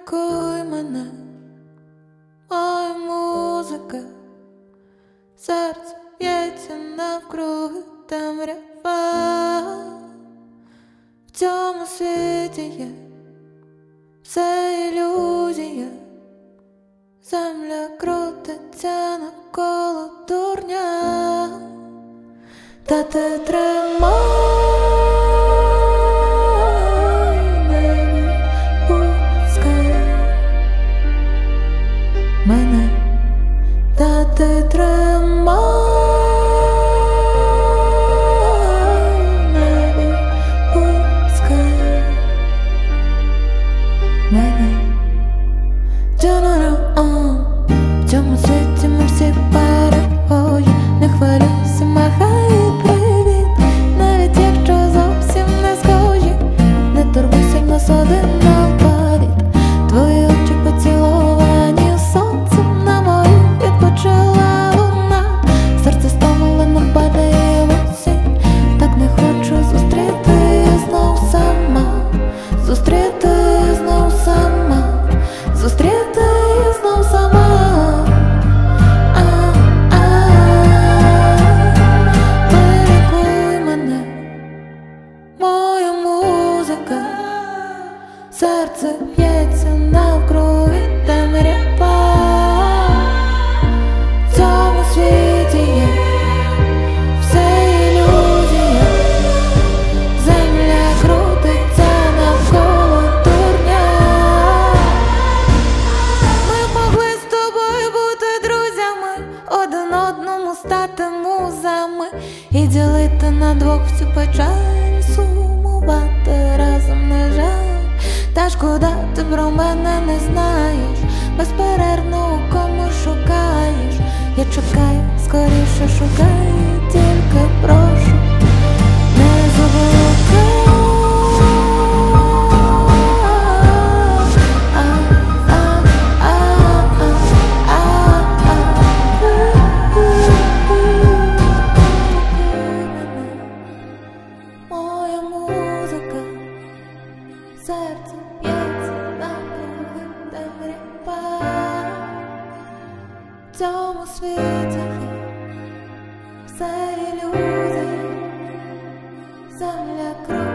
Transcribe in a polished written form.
лікуй мене, моя музика, серце б'ється навкруги темрява. В цьому світі є все ілюзія, земля крутиться навколо дурня, та ти тримай, не відпускай мене, та ти тримай, не відпускай мене. В цьому світі ми всі перехожі, не хвилюйся, махай привіт, навіть якщо зовсім не схожі, не турбуйся, в нас один алфавіт. Твої очі поціловані сонцем, на морі відпочила луна, серце стомлено падає в осінь, так не хочу зустріти знов сама, зустріти знов сама, зустріти знов сама. Вилікуй мене, моя музика, серце б'ється навкруги темрява. В цьому світі є все ілюзія, земля крутиться навколо дурня. Ми могли з тобою бути друзями, один одному стати музами і ділити на двох всю печаль, сумувати разом не жаль. Та шкода, ти про мене не знаєш, безперервно у кому шукаєш. Я чекаю, скоріше шукай, тільки прошу, не заблукай. Моя музика, серце б'ється навкруги темрява. В цьому світі є все ілюзія, земля крутиться.